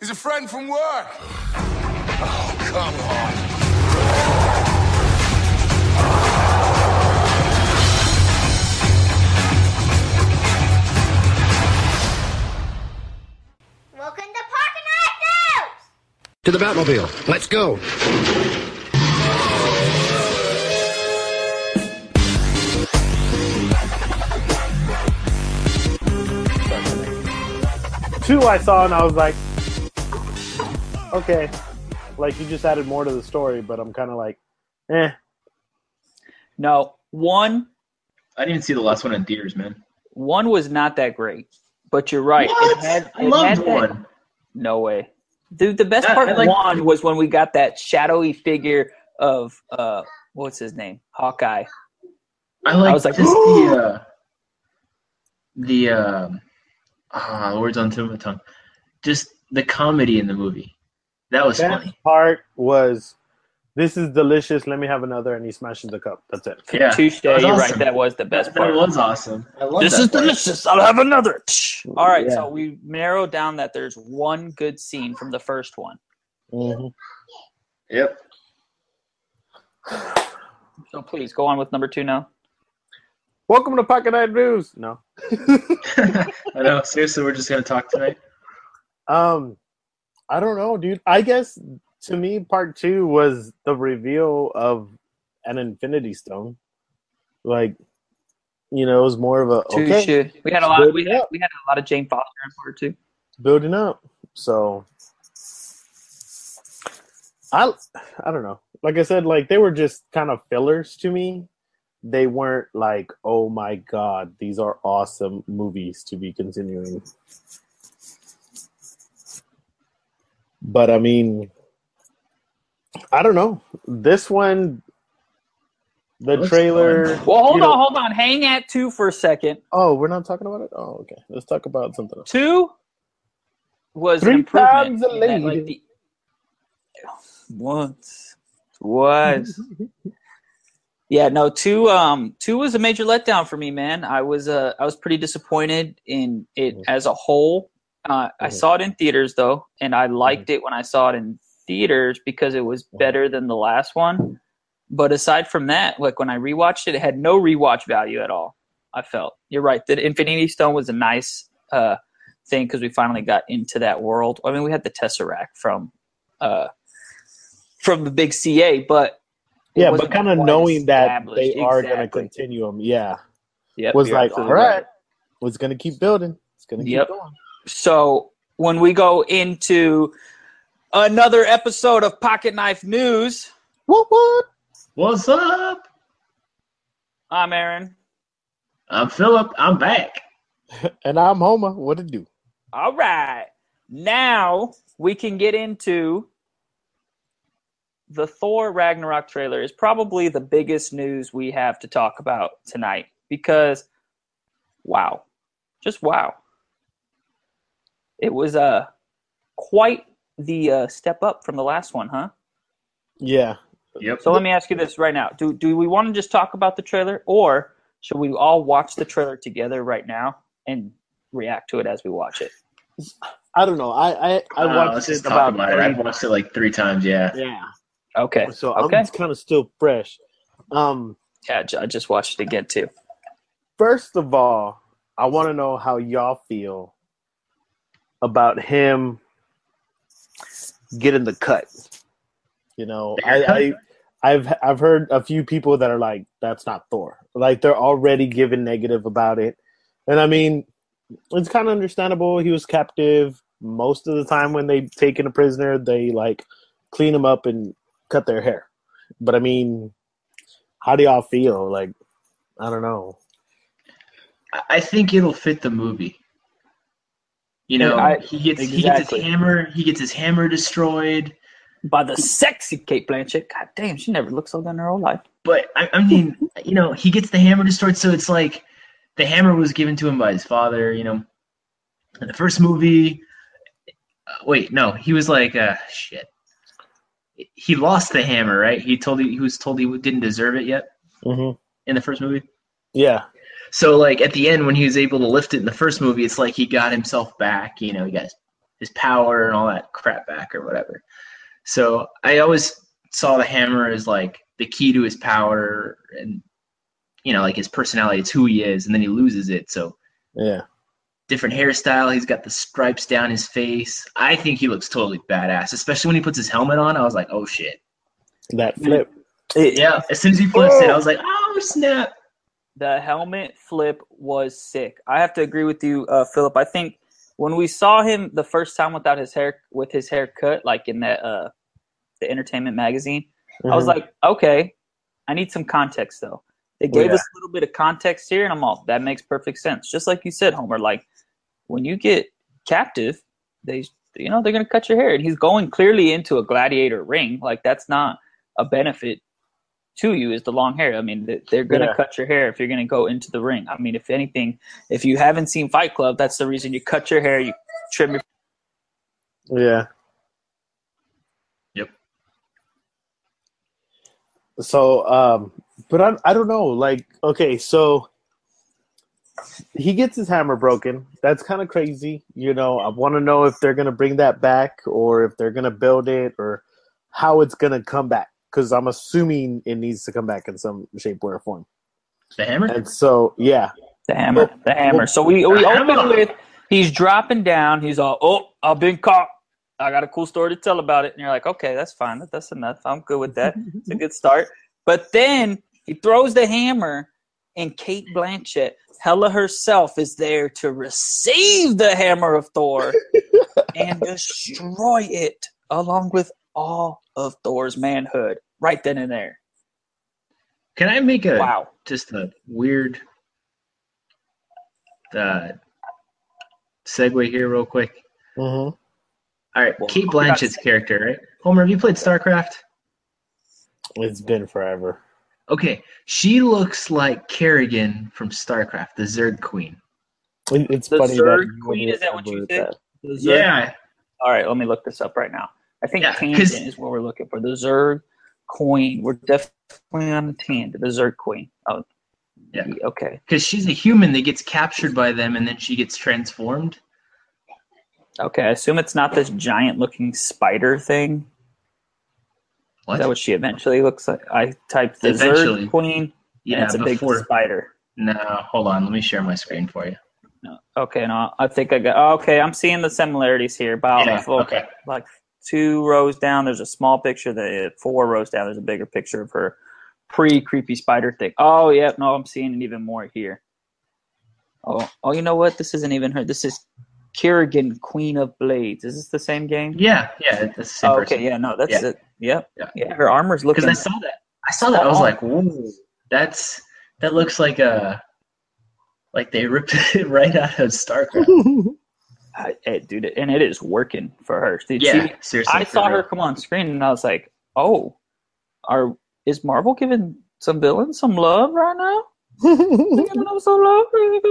He's a friend from work. Oh, come on. Welcome to Parking Lot News! To the Batmobile. Let's go. Two I saw and I was like, okay. Like, you just added more to the story, but I'm kind of like, eh. No, one. I didn't even see the last one in theaters, man. One was not that great, but you're right. What? I loved one. No way. Dude, the best part of one was when we got that shadowy figure of, what's his name? Hawkeye. I was like, just the words on the tip of my tongue. Just the comedy in the movie. That was funny. That part was, this is delicious, let me have another, and he smashes the cup. That's it. Yeah, touche, you're awesome. Right, that was the best part. That was awesome. I love this that is part. Delicious, I'll have another. All right, so we narrowed down that there's one good scene from the first one. Mm-hmm. Yep. So please, go on with number 2 now. Welcome to Pocket Night News. No. I know. Seriously, we're just going to talk tonight? I don't know, dude. I guess, to me, part 2 was the reveal of an Infinity Stone. Like, you know, it was more of a, okay. We had a lot. We had a lot of Jane Foster in part 2. Building up. So, I don't know. Like I said, like, they were just kind of fillers to me. They weren't like, oh my God, these are awesome movies to be continuing. But I mean, I don't know. This one, the trailer. Well, hold on. Hang at 2 for a second. Oh, we're not talking about it? Oh, okay. Let's talk about something else. 2 was 3 an improvement. times a lady. Once, twice. Yeah, no, 2 was a major letdown for me, man. I was pretty disappointed in it as a whole. I saw it in theaters though, and I liked it when I saw it in theaters because it was better than the last one. But aside from that, like when I rewatched it, it had no rewatch value at all. I felt you're right. The Infinity Stone was a nice thing because we finally got into that world. I mean, we had the Tesseract from the big CA, but yeah, but kind of knowing that they are going to continue them, was like, all right, it's going to keep building. It's going to keep going. So when we go into another episode of Pocket Knife News, what's up? I'm Aaron. I'm Philip. I'm back. And I'm Homer. What it do? All right. Now we can get into the Thor Ragnarok trailer. Is probably the biggest news we have to talk about tonight because, wow. Just wow. It was quite the step up from the last one, huh? Yeah. Yep. So let me ask you this right now. Do we want to just talk about the trailer, or should we all watch the trailer together right now and react to it as we watch it? I don't know. I watched it about it. I've watched it like 3 times, yeah. Yeah. Okay. So I'm kind of still fresh. Yeah, I just watched it again too. First of all, I want to know how y'all feel about him getting the cut. You know, I've heard a few people that are like, that's not Thor. Like, they're already giving negative about it. And I mean, it's kind of understandable. He was captive. Most of the time when they take in a prisoner, they like clean him up and cut their hair. But I mean, how do y'all feel? Like, I don't know. I think it'll fit the movie. You know, he gets his hammer. He gets his hammer destroyed by the sexy Cate Blanchett. God damn, she never looked so good in her whole life. But I mean, you know, he gets the hammer destroyed, so it's like the hammer was given to him by his father. You know, in the first movie. Wait, no, he was like, shit. He lost the hammer, right? He was told he didn't deserve it yet in the first movie. Yeah. So, like, at the end, when he was able to lift it in the first movie, it's like he got himself back. You know, he got his his power and all that crap back or whatever. So I always saw the hammer as like the key to his power and, you know, like his personality. It's who he is, and then he loses it. So Yeah. different hairstyle. He's got the stripes down his face. I think he looks totally badass, especially when he puts his helmet on. I was like, oh shit. That flip. Yeah, as soon as he flips it, I was like, oh snap. The helmet flip was sick. I have to agree with you, Philip. I think when we saw him the first time with his hair cut, like in the Entertainment magazine, I was like, okay, I need some context though. They gave us a little bit of context here, and I'm all, that makes perfect sense. Just like you said, Homer, like when you get captive, they're going to cut your hair, and he's going clearly into a gladiator ring. Like that's not a benefit to you is the long hair. I mean, they're going to cut your hair if you're going to go into the ring. I mean, if anything, if you haven't seen Fight Club, that's the reason you cut your hair, you trim your. Yeah. Yep. So, but I don't know. Like, okay, so he gets his hammer broken. That's kind of crazy. You know, I want to know if they're going to bring that back or if they're going to build it or how it's going to come back. Because I'm assuming it needs to come back in some shape, way, or form. The hammer? And so, yeah. The hammer. So we open with he's dropping down. He's all, oh, I've been caught. I got a cool story to tell about it. And you're like, okay, that's fine. That's enough. I'm good with that. It's a good start. But then he throws the hammer, and Kate Blanchett, Hela herself, is there to receive the hammer of Thor and destroy it along with all of Thor's manhood right then and there. Can I make just a weird segue here real quick? Mm-hmm. All right, Kate Blanchett's character, right? Homer, have you played StarCraft? It's been forever. Okay, she looks like Kerrigan from StarCraft, the Zerg Queen. It's The funny Zerg that Queen, is that what you think? Yeah. All right, let me look this up right now. I think Yeah, tangent is what we're looking for. The Zerg Queen. We're definitely on the tangent. The Zerg Queen. Oh, Yeah. Okay. Because she's a human that gets captured by them, and then she gets transformed. Okay, I assume it's not this giant-looking spider thing. What? Is that what she eventually looks like? I typed the Eventually. Zerg Queen, and it's a big spider. No, hold on. Let me share my screen for you. No. Okay, no, I think I got. Okay, I'm seeing the similarities here. About okay. Like 2 rows down, there's a small picture. 4 rows down, there's a bigger picture of her pre-creepy spider thing. Oh, yeah, no, I'm seeing it even more here. Oh, you know what? This isn't even her. This is Kerrigan, Queen of Blades. Is this the same game? Yeah, that's the same person. Okay, yeah, no, that's it. Yep. Yeah, her armor's looking. Because I saw that. I was like, whoa, that looks like they ripped it right out of StarCraft. Dude, and it is working for her. Dude, seriously. I saw her come on screen, and I was like, oh, is Marvel giving some villains some love right now? Giving them some love?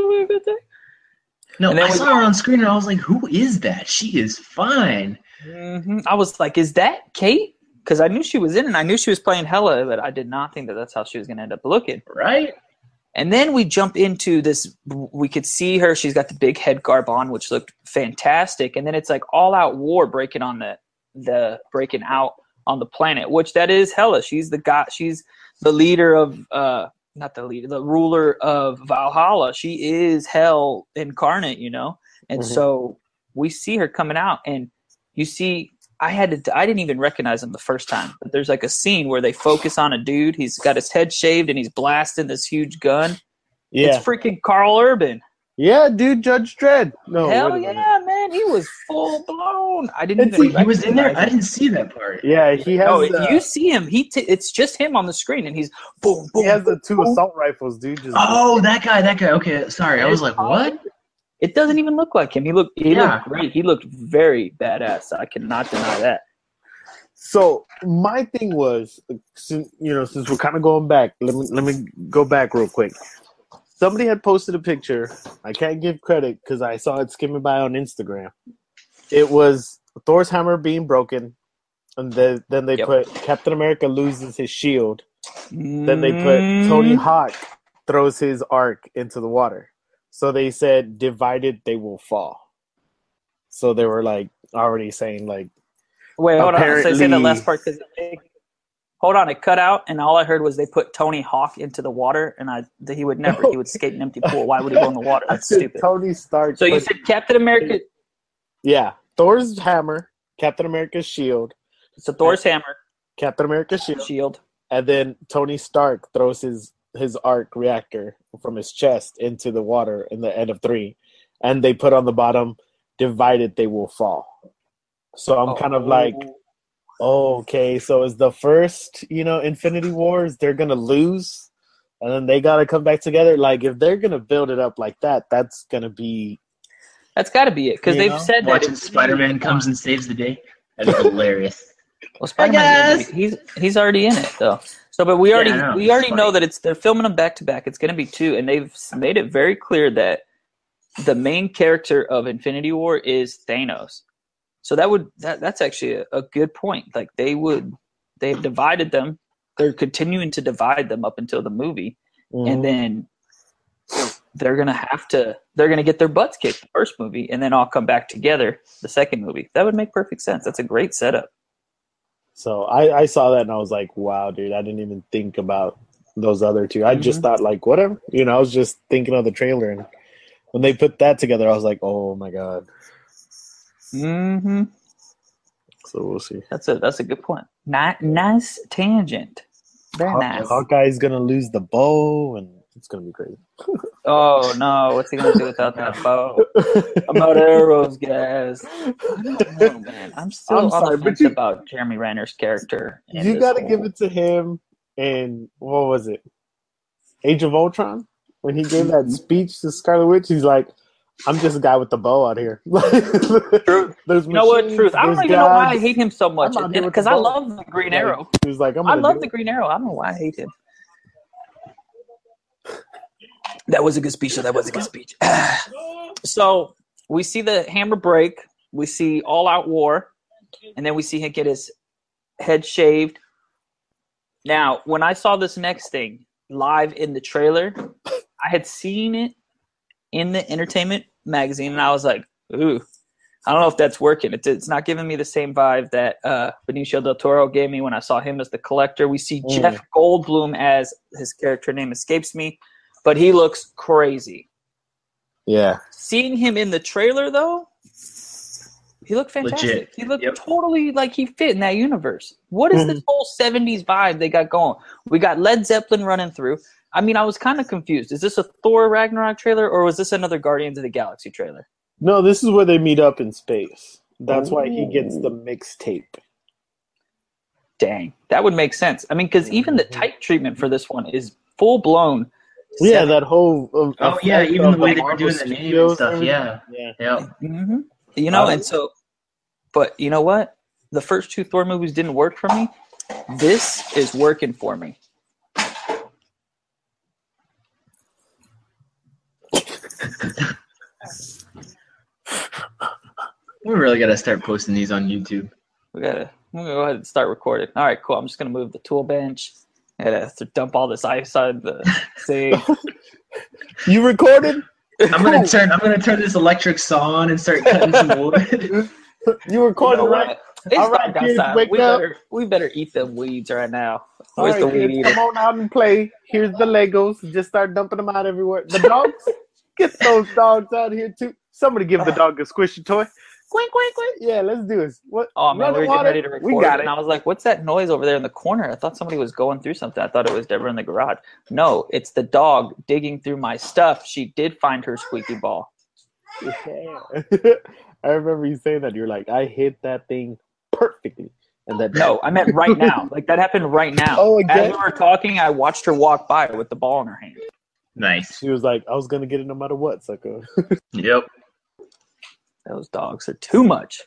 No, I saw her on screen, and I was like, who is that? She is fine. Mm-hmm. I was like, is that Kate? Because I knew she was in it. I knew she was playing Hela, but I did not think that that's how she was going to end up looking. Right? And then we jump into this. We could see her. She's got the big head garb on, which looked fantastic. And then it's like all-out war breaking on the breaking out on the planet, which that is Hela. She's the god. She's the leader of not the leader, the ruler of Valhalla. She is Hell incarnate, you know. And so we see her coming out, and you see. I didn't even recognize him the first time, but there's like a scene where they focus on a dude. He's got his head shaved and he's blasting this huge gun. Yeah. It's freaking Carl Urban. Yeah, dude, Judge Dredd. No, hell yeah, man. He was full blown. I didn't even he was in there. I didn't see that part. Yeah, he has. Oh, you see him. It's just him on the screen, and he's boom, boom. He has the 2 boom. assault rifles, dude. That guy. Okay, sorry. I was like, what? It doesn't even look like him. He looked great. He looked very badass. I cannot deny that. So my thing was, since we're kind of going back, let me go back real quick. Somebody had posted a picture. I can't give credit because I saw it skimming by on Instagram. It was Thor's hammer being broken, and then they put Captain America loses his shield. Then they put Tony Hawk throws his arc into the water. So they said, divided, they will fall. So they were like already saying like, Wait, hold on. So say the Apparently- last part because hold on, it cut out, and all I heard was they put Tony Hawk into the water, and he would never. He would skate an empty pool. Why would he go in the water? I That's said stupid. Tony Stark. So you but- said Captain America. yeah, Thor's hammer, Captain America's shield, So Thor's hammer, Captain America's shield, shield. and then Tony Stark throws his arc reactor from his chest into the water in the end of 3, and they put on the bottom, "Divided they will fall." So I'm kind of like, oh, okay, so is the first, Infinity Wars, they're gonna lose, and then they gotta come back together. Like, if they're gonna build it up like that, that's gonna be. That's got to be it because You they've know? said that Watching Spider-Man comes and saves the day. That'd be hilarious. Well, Spider-Man, he's already in it though. So, but we already I know. we already It's know funny. that they're filming them back to back. It's going to be 2, and they've made it very clear that the main character of Infinity War is Thanos. So that's actually a good point. Like they've divided them. They're continuing to divide them up until the movie, and then they're gonna get their butts kicked the first movie, and then all come back together the second movie. That would make perfect sense. That's a great setup. So I saw that and I was like, wow, dude, I didn't even think about those other 2. I just thought like, whatever, I was just thinking of the trailer, and when they put that together, I was like, oh my god. Mm-hmm. So we'll see. That's a good point. Nice tangent. Very nice. Hawkeye's gonna lose the bow, and it's gonna be crazy. Oh no, what's he gonna do without that bow? About arrows, guys. I don't know, man. I'm still I'm on sorry, the but fence you- about Jeremy Renner's character. in You this got to whole- give it to him. And what was it? Age of Ultron, when he gave that speech to Scarlet Witch, he's like, "I'm just a guy with the bow out here." Truth. There's You know what? machines, Truth. I don't there's even know why I gods. hate him so much I'm out here with because the I bow. love the Green Arrow. He was like, I love the Green Arrow. I don't know why I hate him. That was a good speech. That was a good speech. So we see the hammer break. We see all out war. And then we see him get his head shaved. Now, when I saw this next thing live in the trailer, I had seen it in the entertainment magazine, and I was like, ooh, I don't know if that's working. It's not giving me the same vibe that Benicio del Toro gave me when I saw him as the Collector. We see Jeff Goldblum as his character name escapes me, but he looks crazy. Yeah. Seeing him in the trailer, though, he looked fantastic. Legit. He looked Yep. totally like he fit in that universe. What is this whole 70s vibe they got going? We got Led Zeppelin running through. I mean, I was kind of confused. Is this a Thor Ragnarok trailer, or was this another Guardians of the Galaxy trailer? No, this is where they meet up in space. That's why he gets the mixtape. Dang, that would make sense. I mean, because even the type treatment for this one is full blown. Yeah, that whole. Oh yeah, effect even of the way the they were doing the Marvel name and Studios stuff. and Yeah, everything. yeah. Mm-hmm. You know, and so, but you know what? The first 2 Thor movies didn't work for me. This is working for me. We really gotta start posting these on YouTube. I'm gonna go ahead and start recording. All right, cool. I'm just gonna move the tool bench. I gotta dump all this ice on the thing. You recorded? I'm gonna turn this electric saw on and start cutting some wood. You recorded, right? It's All right, dark kids, outside. wake up. We better eat them weeds right now. All Where's right, the weed kids, eater? come on out and play. Here's the Legos. Just start dumping them out everywhere. The dogs? Get those dogs out here, too. Somebody give the dog a squishy toy. Quink, quink, quink. Yeah, let's do this. What? Oh man, we were Running getting water? ready to record, We got and it. I was like, "What's that noise over there in the corner?" I thought somebody was going through something. I thought it was Deborah in the garage. No, it's the dog digging through my stuff. She did find her squeaky ball. Yeah. I remember you saying that. You're like, I hit that thing perfectly. And that No, I meant right now. Like that happened right now. Oh, As again? we were talking, I watched her walk by with the ball in her hand. Nice. She was like, I was gonna get it no matter what, sucker. Yep. Those dogs are too much.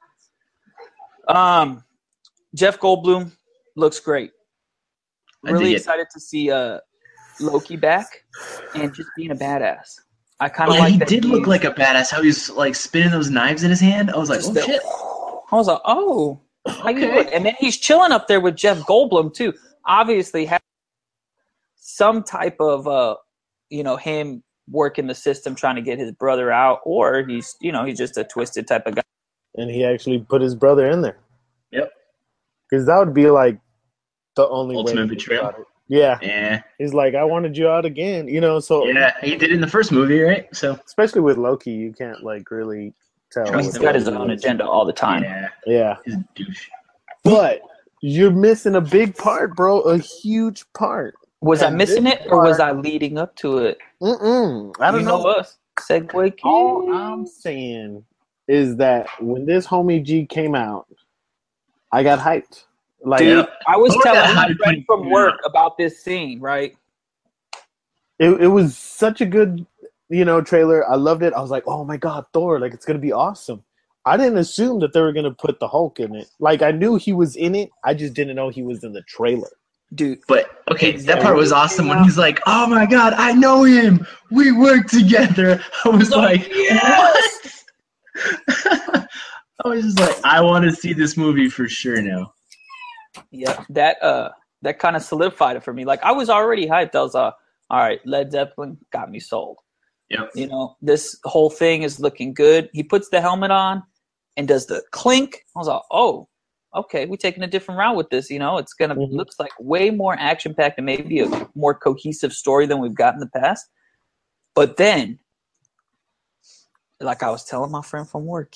Jeff Goldblum looks great. I Really dig it. excited to see Loki back and just being a badass. I kind of Yeah, like he that did look he's- like a badass. How he was like spinning those knives in his hand. I was like, just oh that- shit. I was like, oh, how you Okay. doing? And then he's chilling up there with Jeff Goldblum too. Obviously, have some type of him working the system trying to get his brother out, or he's just a twisted type of guy. And he actually put his brother in there. Yep. Because that would be like the only Ultimate way. betrayal. Yeah. Yeah. He's like, I wanted you out again, so. Yeah, he did it in the first movie, right? So Especially with Loki, you can't like really tell. He's got his own agenda all the time. Yeah, he's a douche. But you're missing a big part, bro. A huge part. Was I missing it, or was I leading up to it? I don't know. Us. Segue kid. All I'm saying is that when this homie G came out, I got hyped. Like, dude, I was telling my hyped friend from work about this scene, right? it was such a good, trailer. I loved it. I was like, oh my God, Thor, like it's gonna be awesome. I didn't assume that they were gonna put the Hulk in it. Like I knew he was in it. I just didn't know he was in the trailer. Dude. But okay, that part was awesome when he's like, "Oh my God, I know him. We work together." I was like, yes! "What?" I was just like, "I want to see this movie for sure now." Yeah, that kind of solidified it for me. Like I was already hyped. I was all right, Led Zeppelin got me sold. Yep. This whole thing is looking good. He puts the helmet on and does the clink. I was like, oh, okay, we're taking a different route with this. It's gonna looks like way more action packed and maybe a more cohesive story than we've got in the past. But then, like I was telling my friend from work,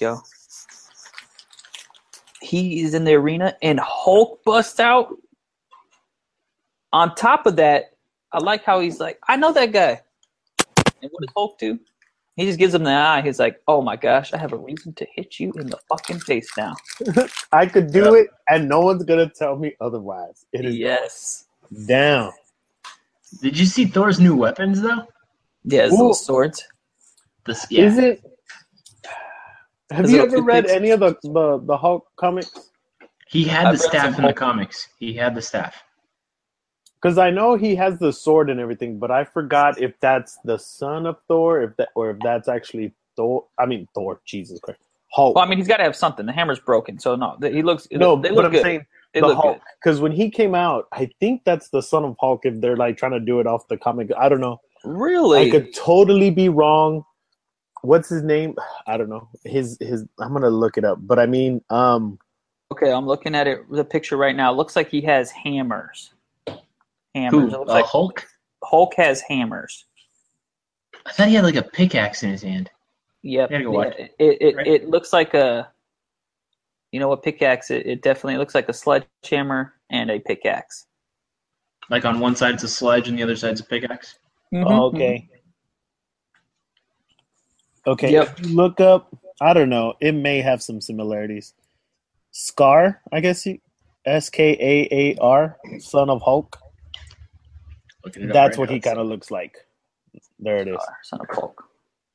he is in the arena and Hulk busts out. On top of that, I like how he's like, I know that guy. And what does Hulk do? He just gives him the eye. He's like, oh my gosh, I have a reason to hit you in the fucking face now. I could do it, and no one's going to tell me otherwise. It is down. Did you see Thor's new weapons, though? Yeah, his little swords. Is it? Have you ever read any of the Hulk comics? He had the staff in the comics. He had the staff. Because I know he has the sword and everything, but I forgot if that's the son of Thor, or if that's actually Thor. I mean Thor. Jesus Christ, Hulk. Well, I mean he's got to have something. The hammer's broken, so no. He looks. No, they but look I'm good. saying They the look Hulk. good. Because when he came out, I think that's the son of Hulk. If they're like trying to do it off the comic, I don't know. Really, I could totally be wrong. What's his name? I don't know. His. I'm gonna look it up. But I mean, okay, I'm looking at it. The picture right now. It looks like he has hammers. Who? It looks like Hulk? Hulk has hammers. I thought he had like a pickaxe in his hand. Yep. You gotta go watch It looks like a. You know what pickaxe? It definitely looks like a sledgehammer and a pickaxe. Like on one side it's a sledge and the other side's a pickaxe. okay. Okay. Yep. If you look up, I don't know. It may have some similarities. Scar, I guess Skaar, son of Hulk. That's what he kind of looks like. There it is. Son of Hulk.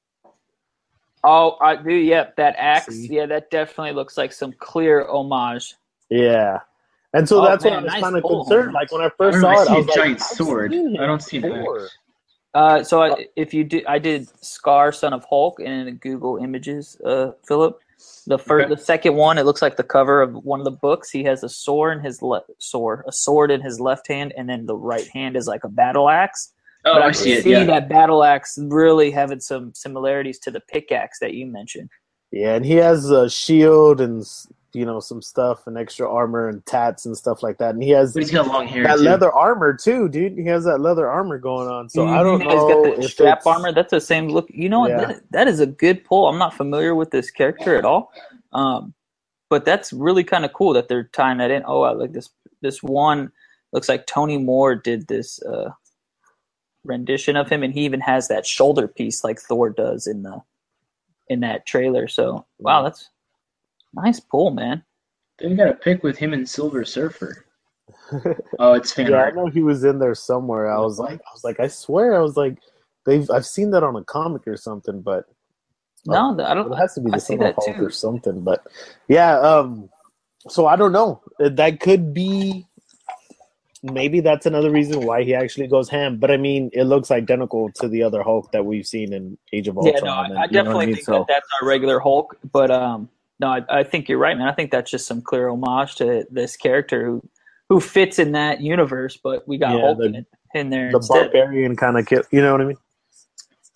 Oh, I do. Yep, that axe. See? Yeah, that definitely looks like some clear homage. Yeah. And so that's man, what I was nice kind of pull, concerned. homie. Like when I first I saw it, see I was a like, giant I've sword. seen him I don't see an before. axe. If you do, I did Scar, son of Hulk, in Google Images, Philip. The second one, it looks like the cover of one of the books. He has a sword in his sword in his left hand, and then the right hand is like a battle axe. Oh, but I see it. see Yeah. that battle axe really having some similarities to the pickaxe that you mentioned. Yeah, and he has a shield and some stuff and extra armor and tats and stuff like that. And he has But he's got long hair that too. leather armor too, dude. He has that leather armor going on. So I don't He's know got the if strap it's, armor. That's the same look. You know what? Yeah. That is a good pull. I'm not familiar with this character at all, but that's really kind of cool that they're tying that in. Oh, I like this. This one looks like Tony Moore did this rendition of him, and he even has that shoulder piece like Thor does in that trailer. So wow, that's nice pull, man. Then you got a pic with him and Silver Surfer. Oh, it's fan Yeah, I art. know he was in there somewhere. I was like, I swear, I've seen that on a comic or something, but No, I don't. it has to be I the see Son of that Hulk too. or something. But yeah, so I don't know. That could be. Maybe that's another reason why he actually goes ham. But I mean, it looks identical to the other Hulk that we've seen in Age of Ultron. Yeah, no, I and, you know what definitely mean? think So, that's our regular Hulk. But no, I think you're right, man. I think that's just some clear homage to this character who fits in that universe. But we got Yeah, Hulk in there the instead. barbarian kind of kid. You know what I mean?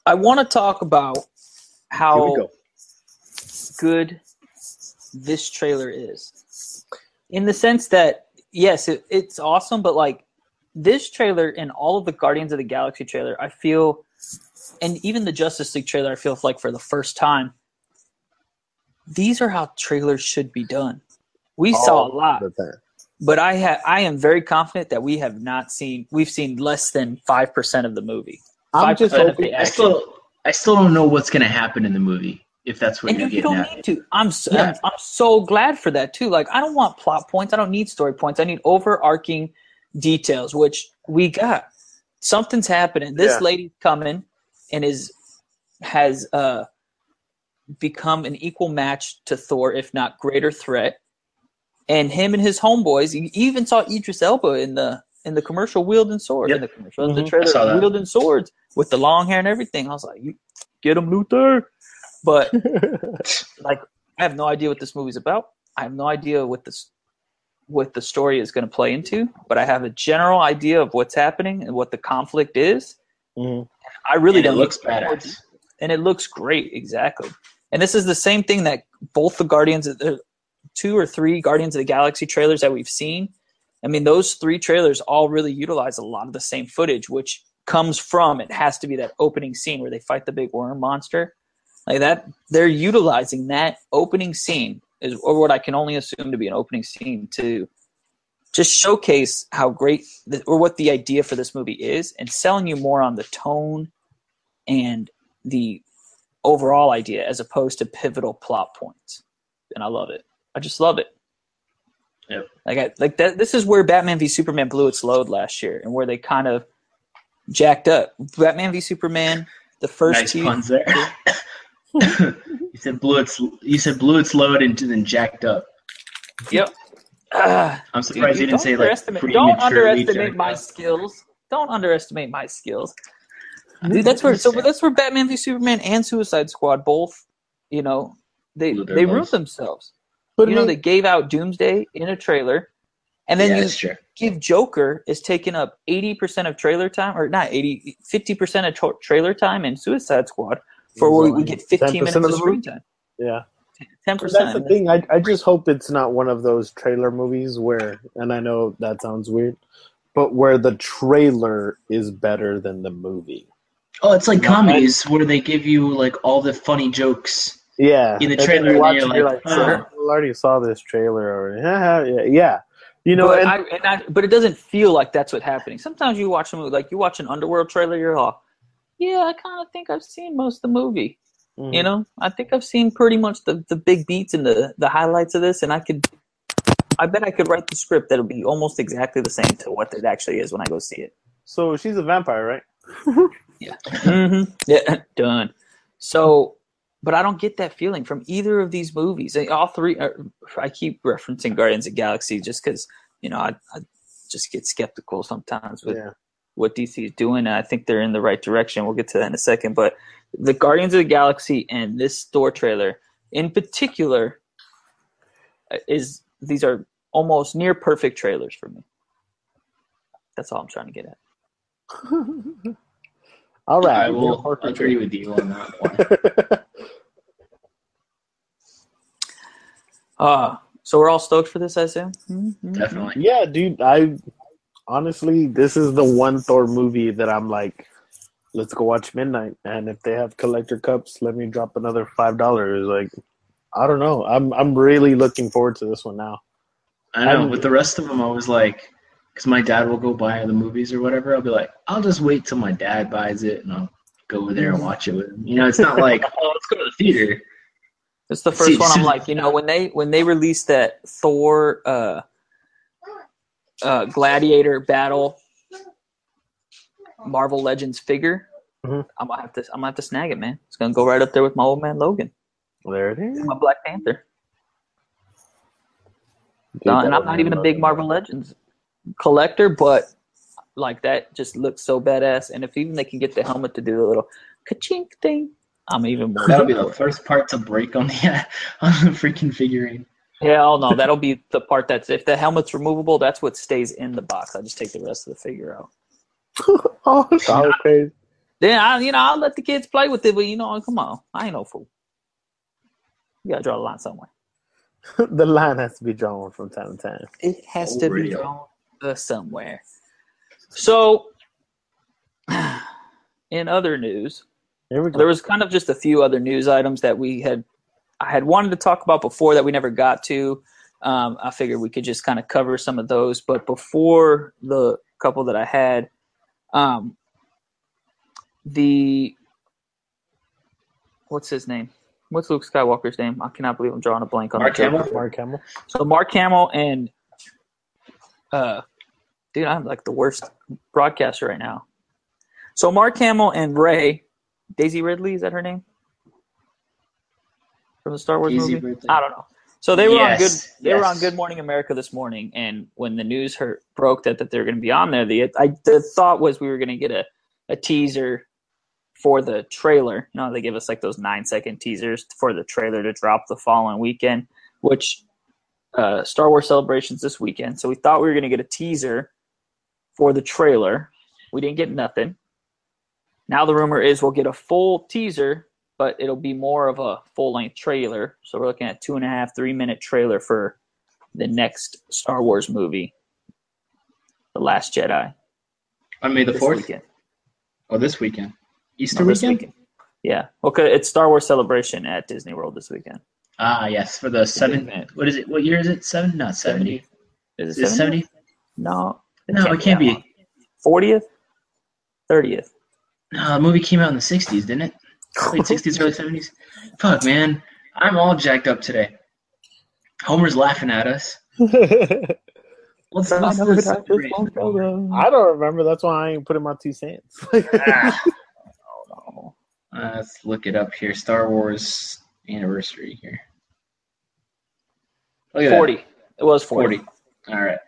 I want to talk about Here we how go. good this trailer is. In the sense that, yes, it's awesome, but like this trailer and all of the Guardians of the Galaxy trailer, I feel, and even the Justice League trailer, I feel like for the first time, these are how trailers should be done. We saw a lot, but I am very confident that we've seen less than 5% of the movie. I'm just 5% of hoping. the I action. still don't know what's going to happen in the movie, if that's what And you're you getting don't at. need to. I'm so glad for that too. Like, I don't want plot points. I don't need story points. I need overarching details, which we got. Something's happening. This lady's coming and has become an equal match to Thor, if not greater threat. And him and his homeboys. You even saw Idris Elba in the commercial wielding swords. Yep. In the commercial, the I saw trailer, that. wielding swords with the long hair and everything. I was like, "You get him, Luther!" But like, I have no idea what this movie's about. I have no idea what the story is going to play into. But I have a general idea of what's happening and what the conflict is. Mhm. I really And don't. it looks need more badass. and it looks great, exactly. And this is the same thing that both the Guardians, 2 or 3 Guardians of the Galaxy trailers that we've seen. I mean, those 3 trailers all really utilize a lot of the same footage, which comes from, it has to be that opening scene where they fight the big worm monster. Like that, they're utilizing that opening scene, or what I can only assume to be an opening scene, to just showcase how great, or what the idea for this movie is, and selling you more on the tone and the overall idea as opposed to pivotal plot points. And I love it. I just love it. Yep. Like that. This is where Batman v Superman blew its load last year, and where they kind of jacked up. Batman v Superman, the first Nice puns there. You said blew its load and then jacked up. Yep. I'm surprised you didn't say like Don't prematurely underestimate jacked my up. skills. Don't underestimate my skills. Dude, that's where Batman v Superman and Suicide Squad both, they Blew their ruined loads. themselves. But They gave out Doomsday in a trailer, and then Yeah, that's true. give Joker is taking up 80% of trailer time, or not 80, 50% of trailer time in Suicide Squad, for where we get 15 minutes 10% of the screen movie? time. Yeah. 10%. That's the thing. I just hope it's not one of those trailer movies where, and I know that sounds weird, but where the trailer is better than the movie. Oh, it's like comedies where they give you like all the funny jokes. Yeah. In the And then trailer, you watch you're it, you're like, like, I already saw this trailer already. Yeah. But it doesn't feel like that's what's happening. Sometimes you watch a movie, like you watch an Underworld trailer, you're like, yeah, I kind of think I've seen most of the movie. Mhm. I think I've seen pretty much the big beats and the highlights of this, and I bet I could write the script that'll be almost exactly the same to what it actually is when I go see it. So she's a vampire, right? Yeah. Yeah, done. So, but I don't get that feeling from either of these movies. All 3, I keep referencing Guardians of the Galaxy just because, I just get skeptical sometimes with what DC is doing, and I think they're in the right direction. We'll get to that in a second. But the Guardians of the Galaxy and this Thor trailer in particular these are almost near perfect trailers for me. That's all I'm trying to get at. All right. I will agree with you on that one. So we're all stoked for this, I assume? Mm-hmm. Definitely. Yeah, dude. Honestly, this is the one Thor movie that I'm like, let's go watch midnight. And if they have collector cups, let me drop another $5. Like, I don't know. I'm really looking forward to this one now. I know. With the rest of them, I was like, because my dad will go buy the movies or whatever. I'll be like, I'll just wait till my dad buys it, and I'll go over there and watch it with him. It's not like, oh, let's go to the theater. It's the first one. I'm like, when they released that Thor Gladiator Battle Marvel Legends figure, I'm gonna have to snag it, man. It's gonna go right up there with my old man Logan. There it is. My Black Panther. And I'm not even a big Marvel Legends collector, but like that just looks so badass. And if even they can get the helmet to do the little ka-chink thing, I'm even more. That'll be the first part to break on the freaking figurine. Yeah, oh no, that'll be the part if the helmet's removable, that's what stays in the box. I just take the rest of the figure out. Oh, it's all crazy. Then I'll let the kids play with it, but come on, I ain't no fool. You gotta draw the line somewhere. The line has to be drawn from time to time. It has to be drawn somewhere. So, in other news, Here we go. there was kind of just a few other news items that I had wanted to talk about before that we never got to. I figured we could just kind of cover some of those, but before the couple that I had, what's his name? What's Luke Skywalker's name? I cannot believe I'm drawing a blank on Mark Hamill. Mark Hamill. So Mark Hamill and dude, I'm like the worst broadcaster right now. So Mark Hamill and Rey, Daisy Ridley, is that her name? From the Star Wars Daisy movie? Ridley. I don't know. So they were Yes. on Good Morning America this morning, and when the news broke that they were going to be on there, the thought was we were going to get a teaser for the trailer. They give us like those 9-second teasers for the trailer to drop the following weekend, which Star Wars Celebration's this weekend. So we thought we were going to get a teaser for the trailer. We didn't get nothing. Now the rumor is we'll get a full teaser, but it'll be more of a full-length trailer. So we're looking at 2.5, 3-minute trailer for the next Star Wars movie, The Last Jedi. On May the This 4th? weekend. Oh, this weekend. Easter No, this weekend? weekend. Yeah. Okay, it's Star Wars Celebration at Disney World this weekend. Ah, yes, for the 7th. What is it? What year is it? 7? Not 70. Is Is it 70? No. No, it can't that be. long. 40th? 30th. No, the movie came out in the 60s, didn't it? Late 60s, early 70s? Fuck, man. I'm all jacked up today. Homer's laughing at us. Let's celebrate. I don't remember. That's why I ain't putting my 2 cents. Oh, Let's look it up here. Star Wars anniversary here. Look at 40. that. It was 40. 40. All right.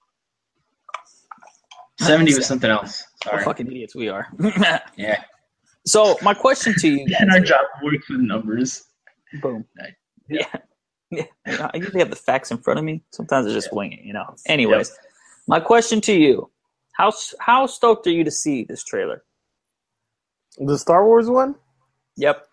70 was something else. What Sorry. fucking idiots we are. Yeah. So my question to you guys And our is- job works with numbers. boom. Right. Yeah. I usually have the facts in front of me. Sometimes I just wing it, Anyways, my question to you: How stoked are you to see this trailer? The Star Wars one? Yep.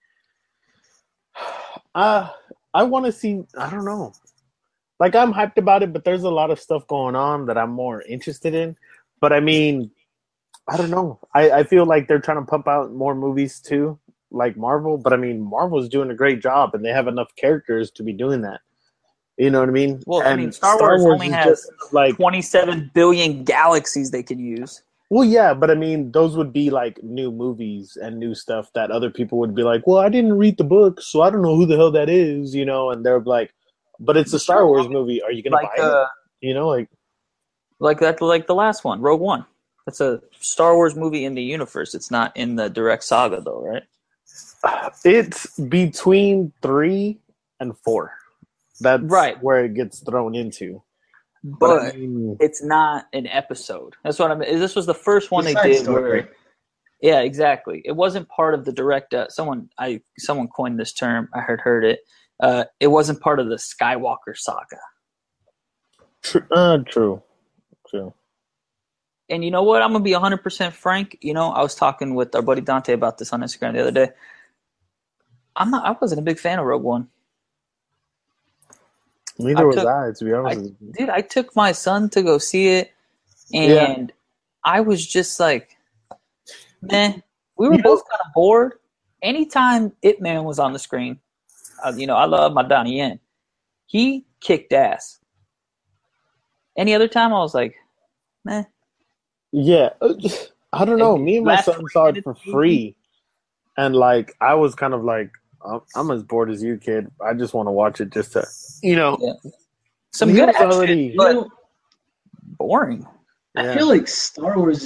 I want to see. I don't know. Like, I'm hyped about it, but there's a lot of stuff going on that I'm more interested in. But I mean, I don't know. I feel like they're trying to pump out more movies too, like Marvel. But I mean, Marvel's doing a great job, and they have enough characters to be doing that. You know what I mean? Well, and I mean, Star Wars only is has just like 27 billion galaxies they can use. Well, yeah, but I mean, those would be like new movies and new stuff that other people would be like, well, I didn't read the book, so I don't know who the hell that is, and they're like, but it's a Star Wars movie. Are you going to Like buy it? like that, like the last one, Rogue One. That's a Star Wars movie in the universe. It's not in the direct saga, though, right? It's between 3 and 4. That's Right. where it gets thrown into. But I mean, it's not an episode. That's what I mean. This was the first one The they side did story. where, yeah, exactly. It wasn't part of the direct. Someone coined this term. I heard it. It wasn't part of the Skywalker saga. true. And you know what? I'm gonna be 100% frank. I was talking with our buddy Dante about this on Instagram the other day. I wasn't a big fan of Rogue One. Neither was I, to be honest with you. Dude, I took my son to go see it, and I was just like, man, we were both kind of bored. Anytime Ip Man was on the screen, I love my Donnie Yen. He kicked ass. Any other time, I was like, meh. Yeah, I don't know. Me and my Last son 3 saw it minutes for movie? free, and like I was kind of like, I'm as bored as you, kid. I just want to watch it just to, Yeah. Some He good was action, already- but boring. I feel like Star Wars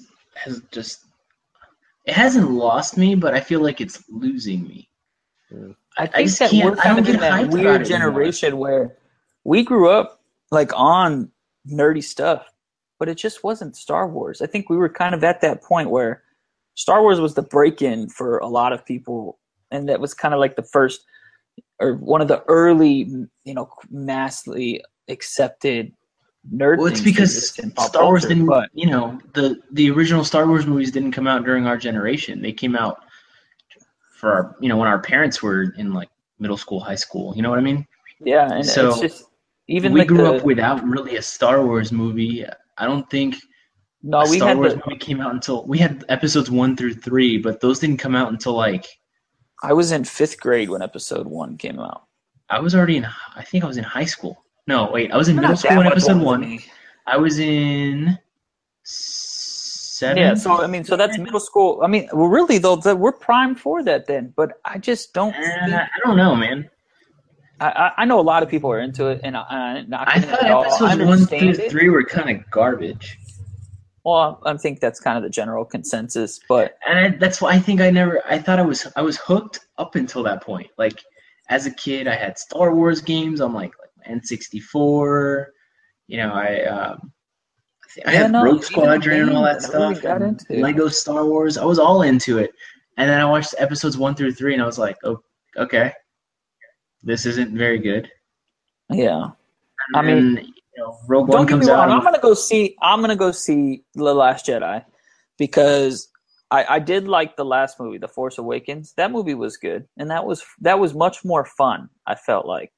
it hasn't lost me, but I feel like it's losing me. I I think just that can't. we're I kind don't of in get that hyped about weird it generation where we grew up like on nerdy stuff, but it just wasn't Star Wars. I think we were kind of at that point where Star Wars was the break-in for a lot of people, and that was kind of like the first or one of the early, massively accepted nerd Well, it's things because exist in pop Star Wars culture, didn't, but the original Star Wars movies didn't come out during our generation. They came out for our, when our parents were in like middle school, high school. You know what I mean? yeah, and it's So just even we like grew up without really a Star Wars movie. I don't think no, a we Star had Wars movie came out until we had episodes 1 through 3, but those didn't come out until like I was in 5th grade when episode 1 came out. I think I was in high school. No, wait, I was in You're middle not that school when much episode older than 1. me. I was in 7. Yeah, so that's middle school. I mean, well, really though, we're primed for that then. But I just don't. I don't know, man. I know a lot of people are into it, and I'm not I gonna thought at all. I episodes 1 understand through it. 3 were kind of garbage. Well, I think that's kind of the general consensus. But That's why I think I thought I was hooked up until that point. Like as a kid, I had Star Wars games on like N64. I had Rogue Squadron and all that stuff. Got And into it. Lego Star Wars. I was all into it. And then I watched episodes 1 through 3, and I was like, oh, okay, this isn't very good. Yeah, And I mean, then, Rogue don't One get me comes wrong. out. I'm gonna go see The Last Jedi because I did like the last movie, The Force Awakens. That movie was good, and that was much more fun. I felt like,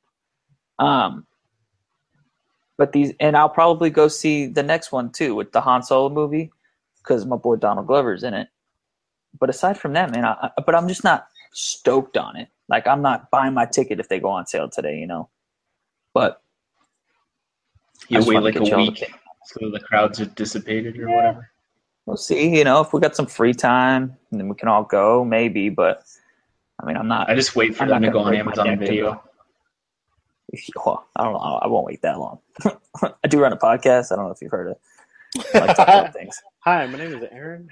but I'll probably go see the next one too with the Han Solo movie because my boy Donald Glover's in it. But aside from that, man, but I'm just not stoked on it. Like I'm not buying my ticket if they go on sale today, But You wait like a week so the crowds are dissipated or whatever. We'll see. If we got some free time, then we can all go, maybe. But I mean, I'm not. I just wait for I'm them not to go gonna on break my Amazon neck to Video. go. Well, I don't know. I won't wait that long. I do run a podcast. I don't know if you've heard it. I like to talk about things. Hi, my name is Aaron.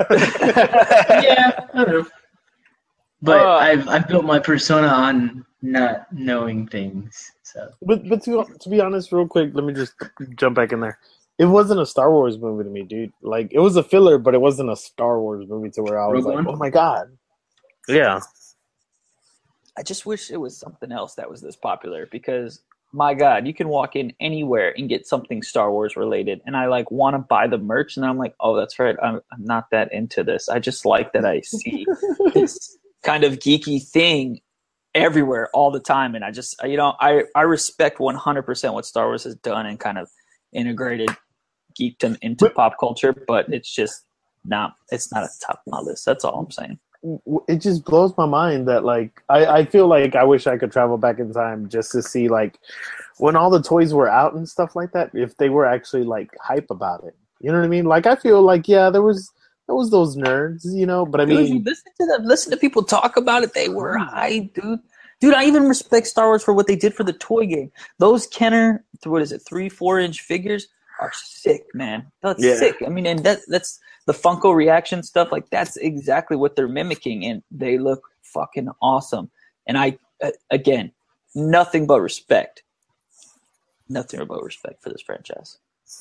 Yeah, I know. But I've built my persona on not knowing things. So, but to be honest, real quick, let me just jump back in there. It wasn't a Star Wars movie to me, dude. Like it was a filler, but it wasn't a Star Wars movie to where I was Rogue like, One? oh my god. Yeah. I just wish it was something else that was this popular because, my God, you can walk in anywhere and get something Star Wars related. And I want to buy the merch. And I'm like, oh, that's right. I'm not that into this. I just like that I see this kind of geeky thing everywhere all the time. And I just, I respect 100% what Star Wars has done and kind of integrated geekdom into pop culture. But it's just it's not at the top of my list. That's all I'm saying. It just blows my mind that I feel like I wish I could travel back in time just to see when all the toys were out and stuff like that, if they were actually hype about it. You know what I mean? I feel there was those nerds, but I mean, dude, listen to people talk about it. They were hype, dude. Dude, I even respect Star Wars for what they did for the toy game. Those Kenner, 3-4 inch figures are sick, man. That's sick. I mean, and that's the Funko reaction stuff. That's exactly what they're mimicking, and they look fucking awesome. And I, again, nothing but respect. Nothing but respect for this franchise.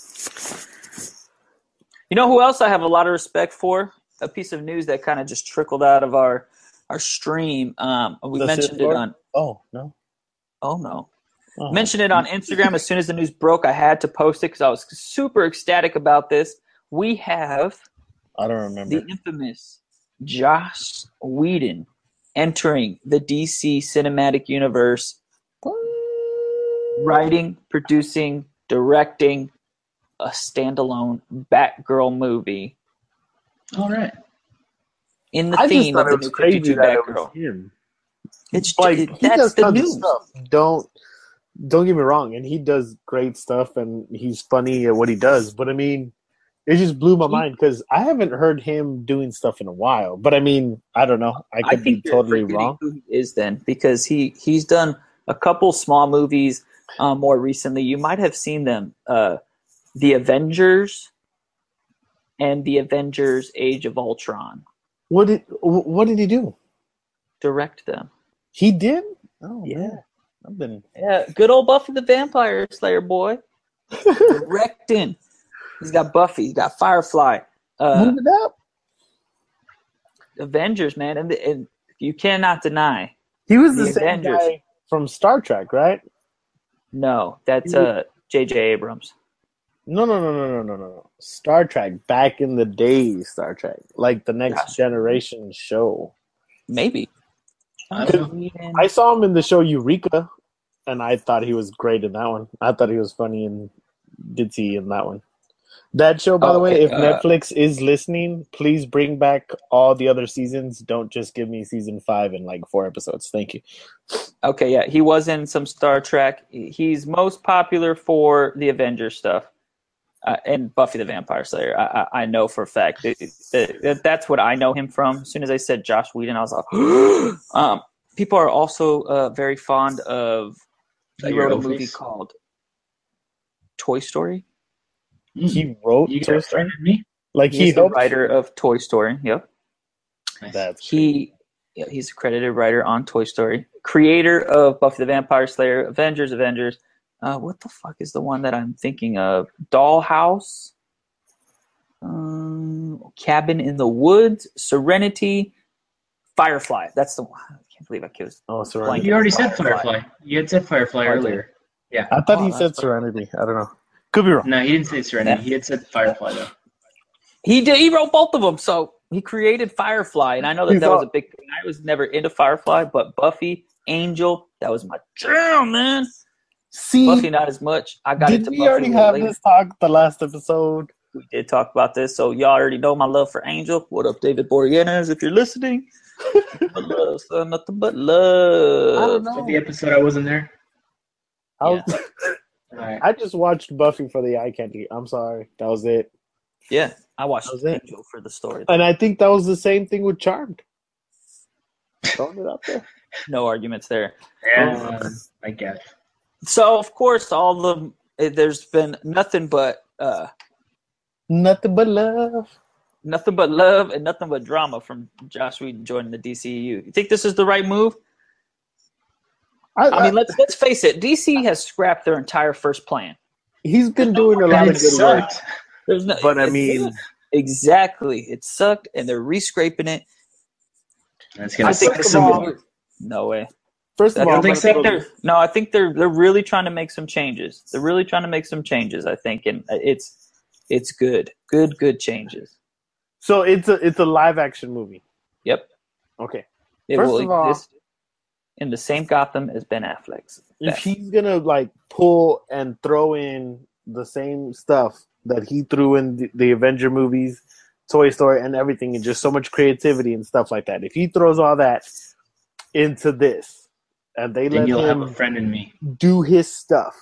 You know who else I have a lot of respect for? A piece of news that kind of just trickled out of our stream. We mentioned it on. Oh no. Oh no. Oh. Mentioned it on Instagram as soon as the news broke. I had to post it because I was super ecstatic about this. We have. I don't remember. The infamous Joss Whedon entering the DC Cinematic Universe, writing, producing, directing a standalone Batgirl movie. All right. In the theme of the new 52 Batgirl. It's that's the news. Stuff. Don't get me wrong, and he does great stuff, and he's funny at what he does. But I mean, it just blew my mind because I haven't heard him doing stuff in a while. But I mean, I don't know. I could be totally wrong. Who he is then because he's done a couple small movies more recently. You might have seen them, The Avengers and The Avengers: Age of Ultron. What did he do? Direct them. He did? Oh yeah. Man. Good old Buffy the Vampire Slayer boy. Directing. He's got Buffy. He's got Firefly. Move it up. Avengers, man, and you cannot deny he was the same Avengers. Guy from Star Trek, right? No, that's J.J. Abrams. No. Star Trek, back in the day, Star Trek, like the Next Gosh. Generation show. Maybe. I don't know. I saw him in the show Eureka, and I thought he was great in that one. I thought he was funny and ditzy in that one. That show, by the way, Okay, if Netflix is listening, please bring back all the other seasons. Don't just give me season 5 and like 4 episodes. Thank you. Okay, yeah, he was in some Star Trek. He's most popular for the Avengers stuff and Buffy the Vampire Slayer. I know for a fact. That's what I know him from. As soon as I said Josh Whedon, I was like, people are also very fond of. He wrote a movie called Toy Story. He wrote You Toy got Story? friend me? Like He's he the helped. writer of Toy Story. Yep. That's He's a credited writer on Toy Story. Creator of Buffy the Vampire Slayer, Avengers. What the fuck is the one that I'm thinking of? Dollhouse, Cabin in the Woods, Serenity, Firefly. That's the one. I can't believe I killed. Oh, Serenity. You already said Firefly. You had said Firefly earlier. Yeah. I thought Oh, he said that's Serenity. I don't know. Could be wrong. No, he didn't say Serenity. He had said Firefly though. He did. He wrote both of them. So he created Firefly, and I know that was a big thing. I was never into Firefly, but Buffy, Angel, that was my jam, man. See, Buffy, not as much. I got did into we Buffy already a little have later. this talk the last episode? We did talk about this, so y'all already know my love for Angel. What up, David Boreanaz, if you're listening? Nothing but love, son. Nothing but love. I don't know. The episode I wasn't there. All Right. I just watched Buffy for the eye candy. I'm sorry. That was it. Yeah, I watched That was it. Angel for the story. And I think that was the same thing with Charmed. Throwing it up there. No arguments there. Yeah, I guess. So, of course, there's been nothing but Nothing but love. love and nothing but drama from Josh Whedon joining the DCEU. You think this is the right move? I mean, let's face it. DC has scrapped their entire first plan. he's been doing a lot And of it good work. sucked. There's no, But I mean, exactly, it sucked, and they're re-scraping it. That's gonna I think suck this some is- more. No way. first of I all, don't think so. I think they're really trying to make some changes. They're really trying to make some changes. I think, and it's good changes. so it's a live action movie. Yep, Okay. it First will of all- exist in the same Gotham as Ben Affleck's. If he's gonna like pull and throw in the same stuff that he threw in the Avenger movies, Toy Story, and everything, and just so much creativity and stuff like that, if he throws all that into this, and they Then let you'll have a him friend in me. do his stuff,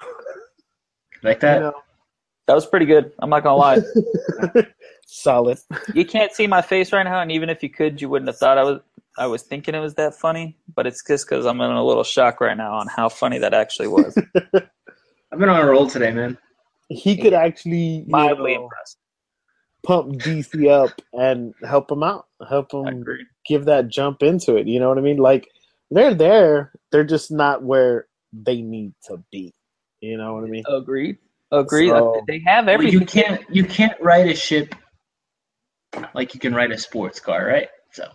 Like that? you know, That was pretty good. I'm not gonna lie. solid. You can't see my face right now, and even if you could, you wouldn't have thought I was thinking it was that funny. But it's just because I'm in a little shock right now on how funny that actually was. I've been on a roll today, man. He could actually Mildly impressed. pump DC up and help him out, help I him agree. give that jump into it. You know what I mean? Like they're there, they're just not where they need to be. You know what I mean? Agreed. So- They have Well, everything. you can't ride a ship like you can ride a sports car, right?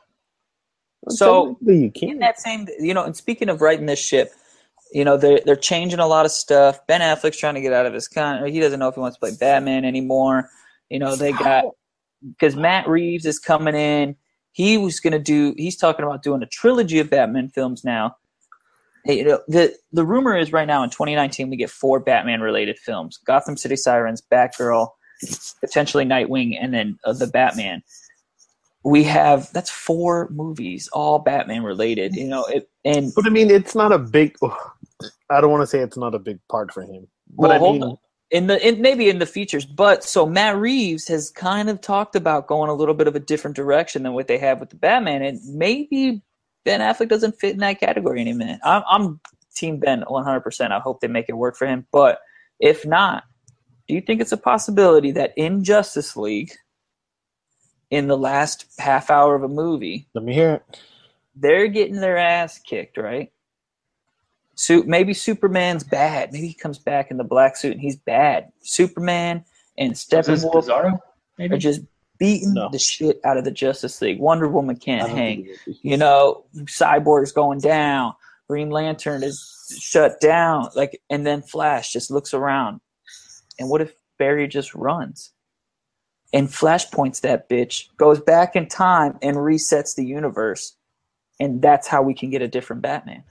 So technically you in can. that same, and speaking of writing this ship, they're changing a lot of stuff. Ben Affleck's trying to get out of his contract. He doesn't know if he wants to play Batman anymore. They got, because Matt Reeves is coming in. He's talking about doing a trilogy of Batman films now. Hey, the rumor is right now in 2019 we get 4 Batman related films: Gotham City Sirens, Batgirl, potentially Nightwing, and then the Batman. That's 4 movies, all Batman related. And But I mean, it's not a big. I don't want to say it's not a big part for him. But hold on. Maybe in the features, but so Matt Reeves has kind of talked about going a little bit of a different direction than what they have with the Batman, and maybe Ben Affleck doesn't fit in that category anymore. I'm Team Ben 100%. I hope they make it work for him, but if not, do you think it's a possibility that in Justice League, in the last half hour of a movie, Let me hear it. they're getting their ass kicked, right? So maybe Superman's bad. Maybe he comes back in the black suit and he's bad. Superman and Is this Steppenwolf Bizarro? are Maybe? just beating No. the shit out of the Justice League. Wonder Woman I can't don't hang. think it would be. Cyborg's going down. Green Lantern is shut down. And then Flash just looks around. And what if Barry just runs and flashpoints that bitch, goes back in time and resets the universe, and that's how we can get a different Batman.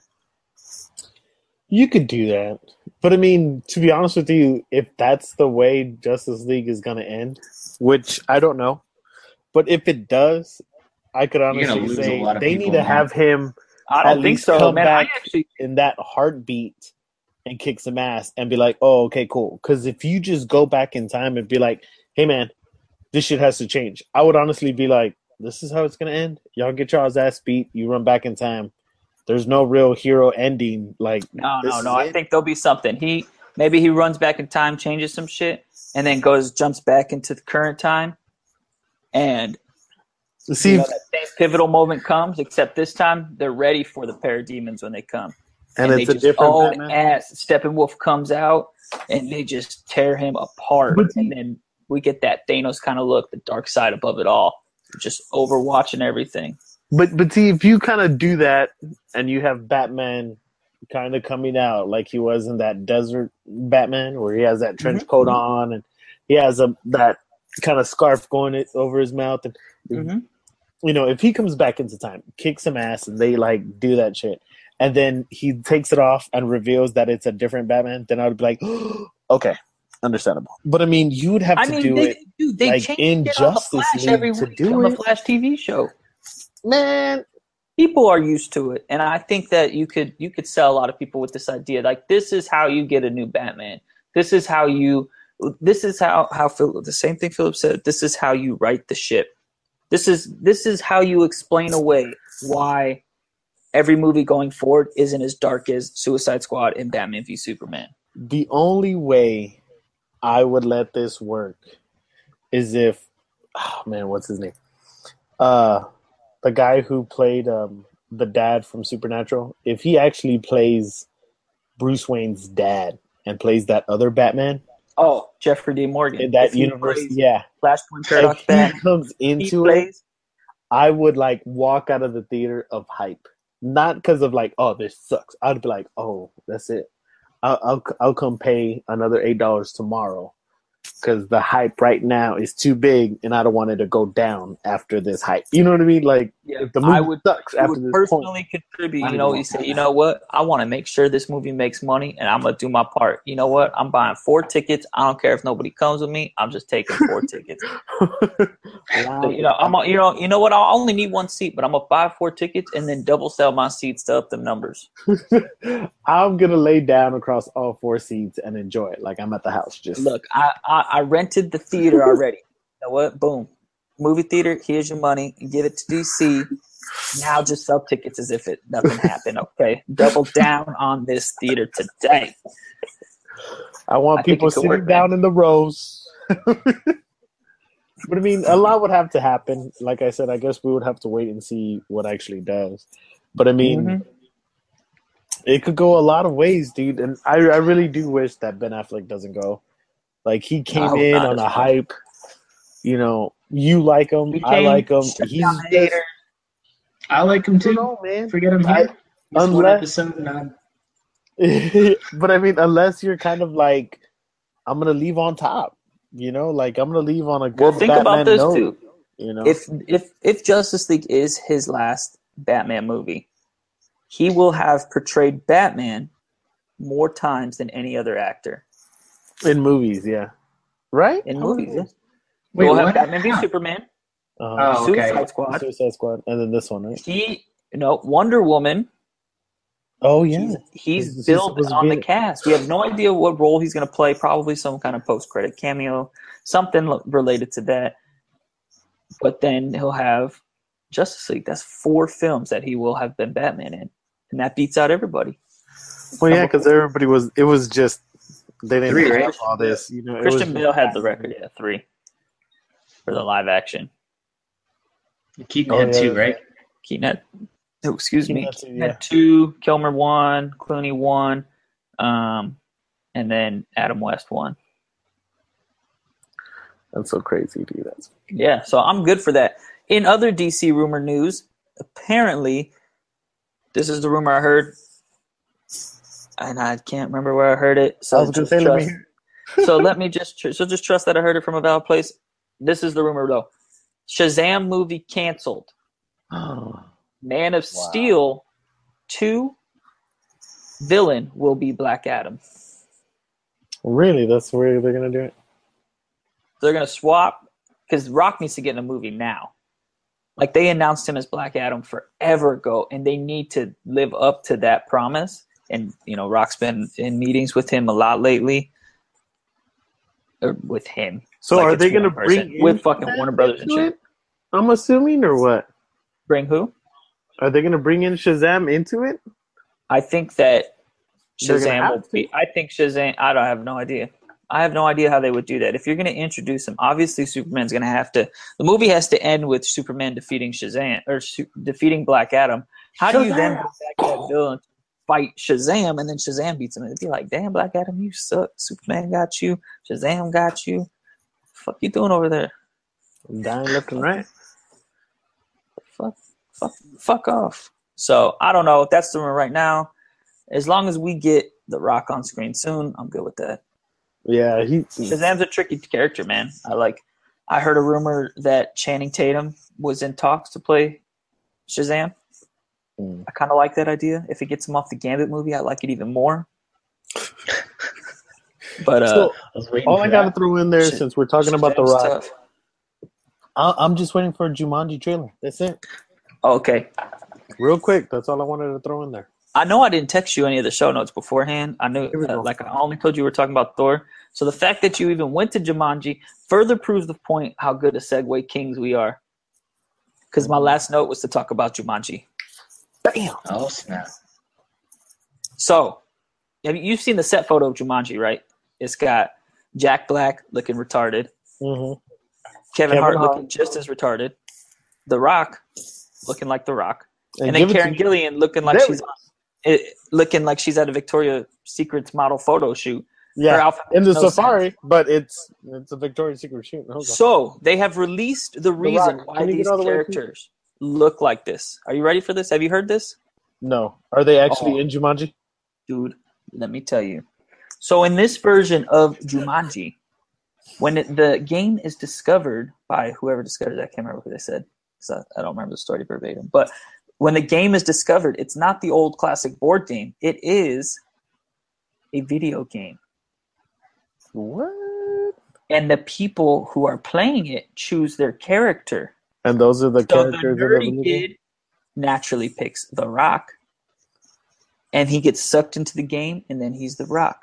You could do that. But I mean, to be honest with you, if that's the way Justice League is going to end, which I don't know, but if it does, I could You're gonna honestly lose a say lot of they people, need to man. have him I at don't think least so, come man. back I actually in that heartbeat and kick some ass and be like, oh, okay, cool. Because if you just go back in time and be like, hey, man, this shit has to change, I would honestly be like, this is how it's going to end. Y'all get y'all's ass beat. You run back in time. There's no real hero ending. Like, no. this is I it. think there'll be something. Maybe he runs back in time, changes some shit, and then jumps back into the current time, and See, that same pivotal moment comes. Except this time, they're ready for the parademons when they come, and they it's a just different own Batman. ass. Steppenwolf comes out, and they just tear him apart, But see- and then we get that Thanos kind of look, the dark side above it all, just overwatching everything. But see, if you kind of do that and you have Batman kind of coming out like he was in that desert Batman, where he has that trench coat on and he has that kind of scarf going over his mouth, and you know, if he comes back into time, kicks some ass, and they like do that shit, and then he takes it off and reveals that it's a different Batman, then I would be like, okay, understandable. But I mean, you would have to do it They like change in shit on the Justice Flash every League to week do on the it, Flash TV show. man. People are used to it, and I think that you could sell a lot of people with this idea. Like, this is how you get a new Batman. This is how Philip, the same thing Philip said. This is how you right the ship. This is how you explain away why every movie going forward isn't as dark as Suicide Squad and Batman v Superman. The only way I would let this work is if, oh man, what's his name? The guy who played the dad from Supernatural, if he actually plays Bruce Wayne's dad and plays that other Batman Oh, Jeffrey D. Morgan. in that If he universe, plays yeah. Flashpoint If Paradox he Batman, comes he into it, plays. I would like walk out of the theater of hype, not because of like, oh, this sucks. I'd be like, oh, that's it. I'll come pay another $8 tomorrow because the hype right now is too big, and I don't want it to go down after this hype. You know what I mean? Like, Yeah, if the I movie would. sucks You after would this personally point, contribute. I You know, don't you say, you know what? I want to make sure this movie makes money, and I'm gonna do my part. You know what? I'm buying 4 tickets. I don't care if nobody comes with me. I'm just taking 4 tickets. So, you know what? I only need 1 seat, but I'm gonna buy 4 tickets and then double sell my seats to up the numbers. I'm gonna lay down across all 4 seats and enjoy it like I'm at the house. Just Look, I rented the theater already. You know what? Boom, movie theater. Here's your money. Give it to DC. Now just sell tickets as if nothing happened. Okay, double down on this theater today. I want I think people it could sitting work, down man. in the rows. But I mean, a lot would have to happen. Like I said, I guess we would have to wait and see what actually does. But I mean, it could go a lot of ways, dude. And I really do wish that Ben Affleck doesn't go. Like, he came Oh, in not on as a well. hype. You know, you like him, He I came, like him. shut He's down just, the haters. I like him I too. don't know, man. Forget him here. Just one Unless, episode, and I'm but I mean, unless you're kind of like, I'm gonna leave on top. You know, like I'm gonna leave on a good Well, think Batman about this note. too. You know, If Justice League is his last Batman movie, he will have portrayed Batman more times than any other actor in movies, yeah, right? in How many movies. Yeah. movies? wait. We'll have What? Batman v How? Superman, Oh, okay. Suicide Squad. Suicide Squad, and then this one, right? Wonder Woman. Oh yeah, He's built supposed to on be the in it. cast. We have no idea what role he's going to play. Probably some kind of post-credit cameo, something related to that. But then he'll have Justice League. That's 4 films that he will have been Batman in, and that beats out everybody. Well, yeah, because everybody was. It was just they didn't 3, have right? all this. You know, it Christian was Bale had the record, 3 for the live action. Keaton Oh, had yeah. 2, right? Keaton had, Keaton had 2, Keaton had 2, Kilmer 1, Clooney 1, and then Adam West 1. That's so crazy, dude. Yeah, so I'm good for that. In other DC rumor news, apparently, this is the rumor I heard, and I can't remember where I heard it. So I was gonna say, let me hear. So let me just trust that I heard it from a valid place. This is the rumor though. Shazam movie canceled. Man of Steel 2 villain will be Black Adam. Really? That's where they're gonna do it? They're gonna swap because Rock needs to get in a movie now. Like they announced him as Black Adam forever ago, and they need to live up to that promise. And Rock's been in meetings with him a lot lately. Or with him. So like are they gonna bring with fucking Warner Brothers and shit? I'm assuming, or what? Bring who? Are they gonna bring in Shazam into it? I think that Shazam will be. I think Shazam. I have no idea. I have no idea how they would do that. If you're going to introduce him, obviously Superman's going to have to. The movie has to end with Superman defeating Shazam or defeating Black Adam. How do you then go back to that villain to fight Shazam, and then Shazam beats him? It'd be like, damn, Black Adam, you suck. Superman got you. Shazam got you. Fuck you doing over there? I'm dying left and right. Fuck off. So I don't know. That's the rumor right now. As long as we get The Rock on screen soon, I'm good with that. Yeah, Shazam's a tricky character, man. I heard a rumor that Channing Tatum was in talks to play Shazam. I kind of like that idea. If it gets him off the Gambit movie, I like it even more. But so, all I got to throw in there, since we're talking about The Rock, tough. I'm just waiting for a Jumanji trailer. That's it. Okay. Real quick. That's all I wanted to throw in there. I know I didn't text you any of the show notes beforehand. I knew, I only told you we were talking about Thor. So the fact that you even went to Jumanji further proves the point how good a segue kings we are. Because my last note was to talk about Jumanji. Bam! Oh, snap. So, you've seen the set photo of Jumanji, right? It's got Jack Black looking retarded. Mm-hmm. Kevin Hart looking just as retarded. The Rock looking like The Rock. And then Karen Gillian looking like she's at a Victoria's Secret's model photo shoot. Yeah, in the safari, but it's a Victoria's Secret shoot. So they have released the reason why these characters look like this. Are you ready for this? Have you heard this? No. Are they actually in Jumanji? Dude, let me tell you. So in this version of Jumanji, when the game is discovered by whoever discovered it, I can't remember who they said. So I don't remember the story verbatim. But when the game is discovered, it's not the old classic board game. It is a video game. What? And the people who are playing it choose their character. And those are the characters. The nerdy kid naturally picks The Rock. And he gets sucked into the game, and then he's The Rock.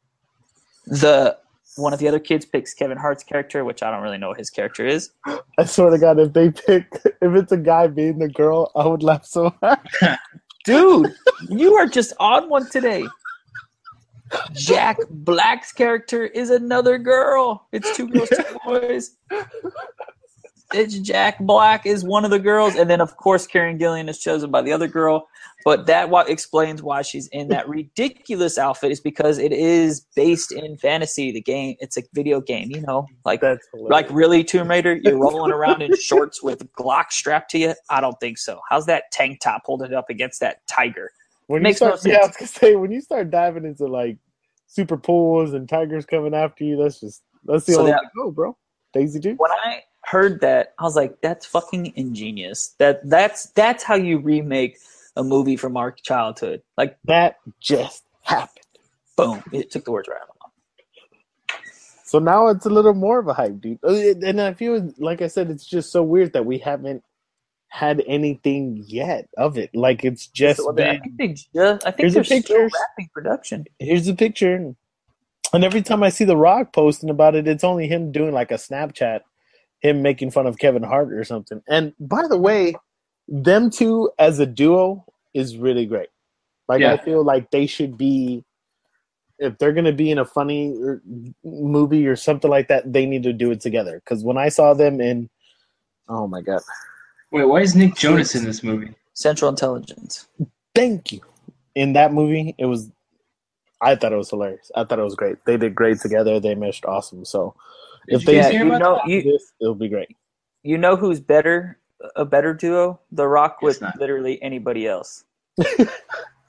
One of the other kids picks Kevin Hart's character, which I don't really know what his character is. I swear to God, if it's a guy being the girl, I would laugh so hard. Dude, you are just on one today. Jack Black's character is another girl. It's 2 girls, 2 boys. It's Jack Black is one of the girls, and then of course Karen Gillian is chosen by the other girl. But that explains why she's in that ridiculous outfit is because it is based in fantasy. The game, it's a video game, like really Tomb Raider. You're rolling around in shorts with Glock strapped to you. I don't think so. How's that tank top holding up against that tiger? Makes no sense. Yeah, I was gonna say when you start diving into like super pools and tigers coming after you, that's the only way to go, bro. Daisy Duke. When I heard that, I was like, that's fucking ingenious. That's how you remake a movie from our childhood. Like that just happened. Boom. It took the words right out of my mouth. So now it's a little more of a hype, dude. And I feel, like I said, it's just so weird that we haven't had anything yet of it. Like it's just I think they're still wrapping production. Here's a picture. And every time I see The Rock posting about it, it's only him doing like a Snapchat, him making fun of Kevin Hart or something. And by the way, them two as a duo is really great. Like I feel like they should be, if they're going to be in a funny movie or something like that, they need to do it together. Because when I saw them in, oh my God. Wait, why is Nick Jonas in this movie? Central Intelligence. Thank you. In that movie, I thought it was hilarious. I thought it was great. They did great together. They meshed awesome. So if they this, it'll be great. You know who's a better duo? The Rock with literally anybody else.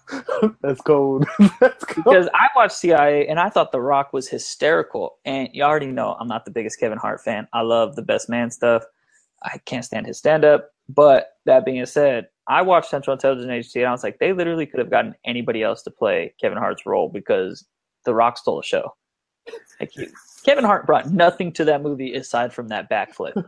That's cold. That's cold. Because I watched CIA and I thought The Rock was hysterical. And you already know I'm not the biggest Kevin Hart fan. I love the Best Man stuff. I can't stand his stand-up. But that being said, I watched Central Intelligence Agency and I was like, they literally could have gotten anybody else to play Kevin Hart's role because The Rock stole the show. Like, Kevin Hart brought nothing to that movie aside from that backflip.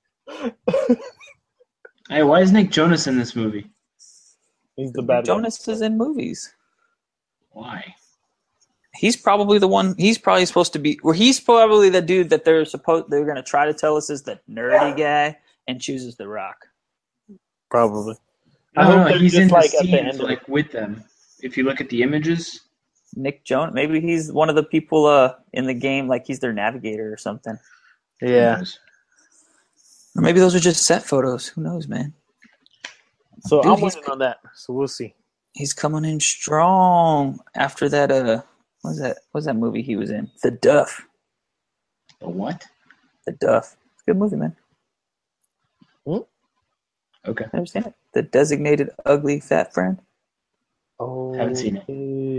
Hey, why is Nick Jonas in this movie? He's the bad Jonas is in movies. Why? He's probably the one. He's probably supposed to be. Or he's probably the dude that they're going to try to tell us is the nerdy guy and chooses The Rock. Probably. No, he's in the at the scenes end like with them. If you look at the images, Nick Jonas. Maybe he's one of the people in the game. Like he's their navigator or something. Yeah. Or maybe those are just set photos. Who knows, man? So Dude, I'm waiting on that. So we'll see. He's coming in strong after that. What's that movie he was in? The Duff. the what? The Duff. It's a good movie, man. Okay, Never seen it. The Designated Ugly Fat Friend. Oh, haven't seen it.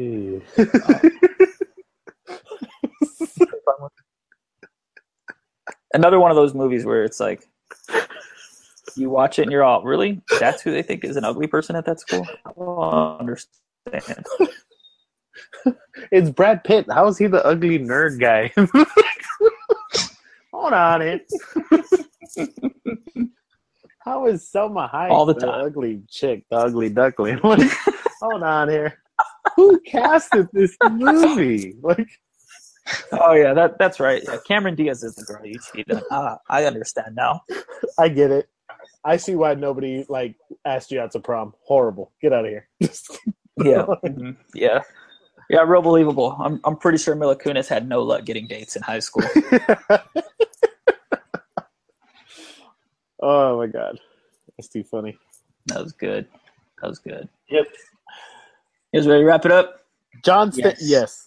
Another one of those movies where it's like you watch it and you're all, really? That's who they think is an ugly person at that school? I don't understand. It's Brad Pitt. How is he the ugly nerd guy? Hold on it. How is Selma Hayek All the the time. ugly chick, the ugly duckling? Hold on here. Who casted this movie? Like, Oh yeah, that's right. Yeah, Cameron Diaz is the girl you cheated on. I understand now. I get it. I see why nobody asked you out to prom. Horrible. Get out of here. Yeah, yeah, real believable. I'm pretty sure Mila Kunis had no luck getting dates in high school. Oh my god, that's too funny. That was good. Yep. You guys ready to wrap it up? Johnston. Yes.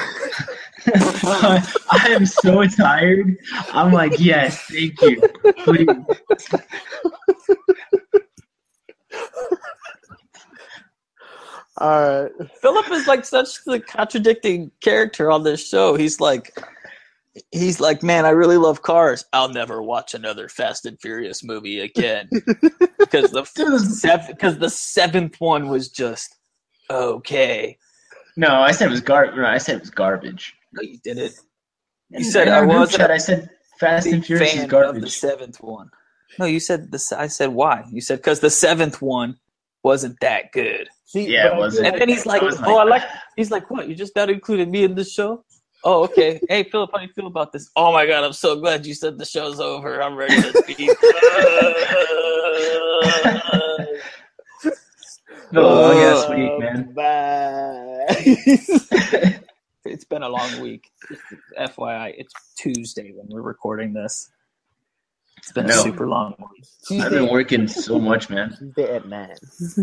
I am so tired. I'm like, yes, thank you. Please. All right. Philip is like such the contradicting character on this show. He's like, man, I really love cars. I'll never watch another Fast and Furious movie again because the seventh one was just okay. No, I said it was garbage. No, you did it. You In said our I group wasn't chat, a I said Fast and big Furious is fan of the garbage. seventh one. No, you said this. I said why? You said because the seventh one wasn't that good. See, Yeah, but it wasn't. And then he's like, I was "Oh, like- He's like, "What? You just not included me in this show?" Oh, okay. Hey, Philip, how do you feel about this? Oh my God, I'm so glad you said the show's over. I'm ready to speak. Long ass week, man. Bye. It's been a long week. FYI, it's Tuesday when we're recording this. It's been a No. super long week. I've been working so much, man. Tuesday at 9.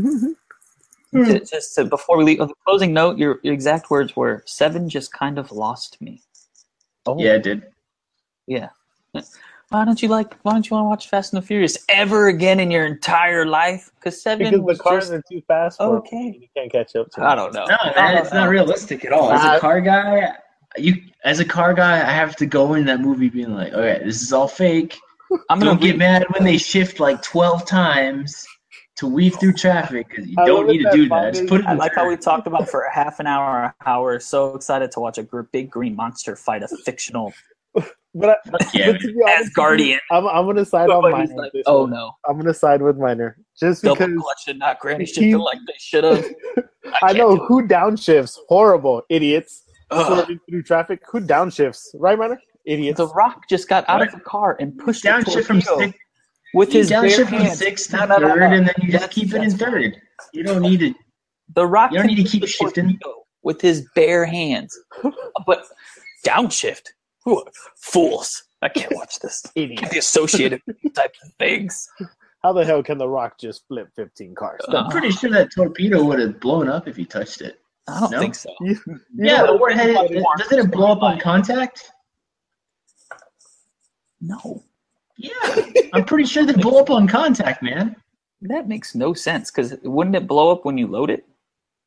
Before we leave, the closing note, your exact words were, 7 just kind of lost me. Oh. Yeah, it did. Yeah. Why don't you want to watch Fast and the Furious ever again in your entire life? Because 7 Because was the cars just are too fast for okay. me. You can't catch up to I them. don't know. No, man, it's not realistic at all. As a car guy, I have to go in that movie being like, okay, this is all fake. I'm gonna Don't get mad when they shift like 12 times to weave through traffic because you I don't love need to that do that. Bobby- Just put it I in like how we third. talked about for a half an hour how we're so excited to watch a big green monster fight a fictional But, Yeah, but to be honest, Asgardian. I'm going to side on He's Minor. like, this oh one. no, I'm going to side with Minor. Just double because clutch did not Granny he- shifted like they should have. I know who downshifts. Horrible idiots. Ugh. Swerving through traffic. Who downshifts? Right, Minor? Idiots. The Rock just got out What? of the car and pushed the Downshift from torpedo six, with you his bare downshift from hands. 6th to No, no, no, 3rd, no. and then you just That's- keep it in that's 3rd. You don't need to. The Rock You don't can need to push keep the shifting. torpedo with his bare hands, but downshift. Who are fools? I can't watch this. Can't be associated with these types of things. How the hell can The Rock just flip 15 cars? I'm pretty sure that torpedo would have blown up if he touched it. I don't No? think so. Yeah, the warhead, doesn't it blow up on contact? No, Yeah, I'm pretty sure they blow up on contact, man. that makes no sense because wouldn't it blow up when you load it?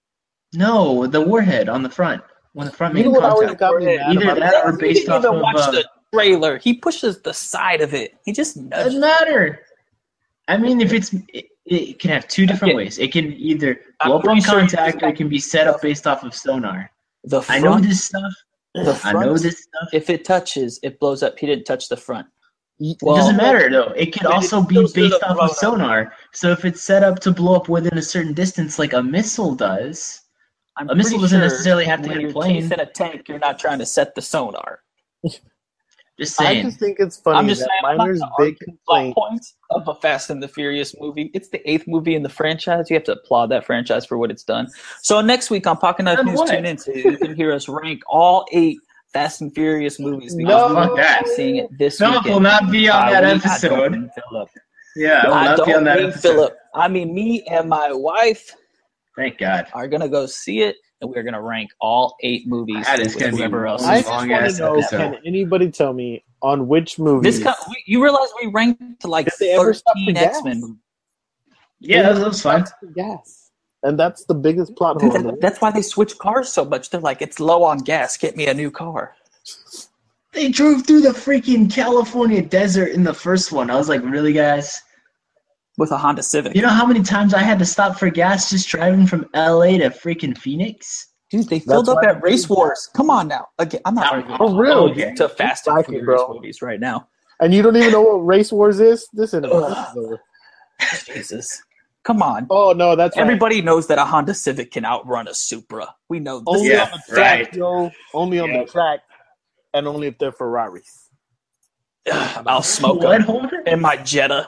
No, the warhead on the front. When the front You know made what always contact. got me mad Either about that or He based didn't off even of. watch the trailer. He pushes the side of it. He just nudges. Doesn't matter. I mean, if it can have two different ways. It can either blow up on contact, or it can be set up based off of sonar. The I front, know this stuff. The front, I know this stuff. If it touches, it blows up. He didn't touch the front. It doesn't matter though. It could also be based off of blown up. sonar. So if it's set up to blow up within a certain distance, like a missile does, a missile doesn't necessarily have to when hit a you're plane. chasing a tank, you're not trying to set the sonar. Just I saying. just think it's funny I'm just that saying, Miner's big complaint. points of a Fast and the Furious movie. It's the 8th movie in the franchise. You have to applaud that franchise for what it's done. So next week on Pocket Knife And News, what? tune in so you can hear us rank all 8 Fast and Furious movies. No, Because fuck that. we're seeing it this Philip weekend. will not be on that I episode. don't mean Philip. Yeah, I will I not be on don't that mean episode. Philip. I mean me and my wife Thank God. are gonna go see it, and we're gonna rank all 8 movies. That is with gonna be whoever else. one I is just want long-ass to know, episode. can anybody tell me on which movie? You realize we ranked like Did they ever stop the 13 gas? X-Men movies. Yeah, that was fun. Gas. And that's the biggest plot hole. in the That's why they switch cars so much. They're like, it's low on gas. Get me a new car. They drove through the freaking California desert in the first one. I was like, really, guys? With a Honda Civic. You know how many times I had to stop for gas just driving from LA to freaking Phoenix? Dude, they filled up why at Race Wars. Come on now. Again, I'm not arguing For real. Okay. to Fast and Exactly, Furious bro. movies right now. And you don't even know what Race Wars is? This is over. Jesus. Come on. Oh, no, that's right. Everybody knows that a Honda Civic can outrun a Supra. We know this. Only Yeah, on the track, right. yo. Only on Yep. the track. And only if they're Ferraris. I'll smoke What, them Homer? in my Jetta.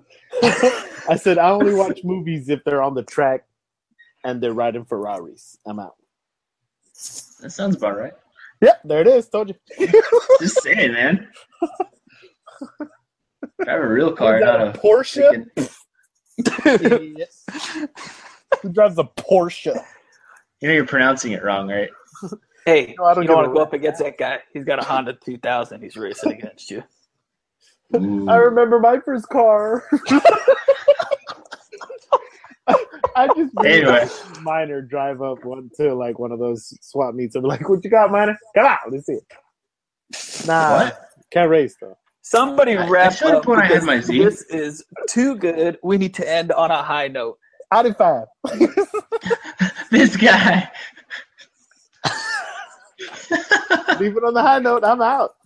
I said I only watch movies if they're on the track and they're riding Ferraris. I'm out. That sounds about right. Yep, there it is. Told you. Just saying, man. Drive a real car, Is that not a a Porsche? freaking- Who drives a Porsche? You know you're pronouncing it wrong, right? Hey, No, I don't you don't give want a to go rip. up against that guy. He's got a Honda 2000. He's racing against you. I remember my first car. I just Anyway. Miner drive up one to like one of those swap meets. I'm like, "What you got, Miner? Come on, let's see it." Nah, What? can't race though. Somebody I wrap showed up up when I had because my Z. this is too good. We need to end on a high note. Audi 5. This guy. Leave it on the high note. I'm out.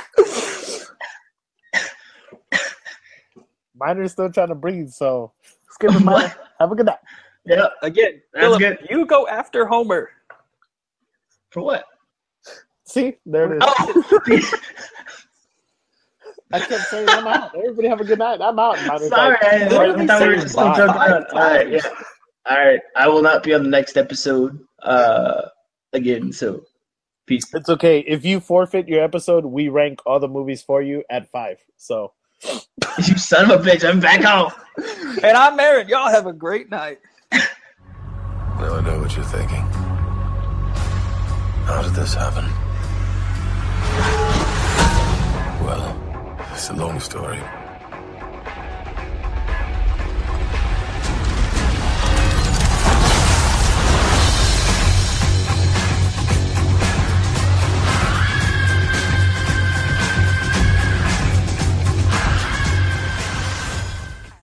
Miner's still trying to breathe, so skip it, Miner. Have a good night. Yeah. Again, That's Philip, good. you go after Homer. For what? See, there it is. Oh, I kept saying I'm out. Everybody have a good night. I'm out. Miner's sorry. like, I thought we were saying still bye. joking around. All right, yeah. All right. I will not be on the next episode again, so peace. it's okay. If you forfeit your episode, we rank all the movies for you at 5. So You son of a bitch. I'm back home. And I'm Aaron. Y'all have a great night. Now I know what you're thinking. How did this happen? Well, it's a long story.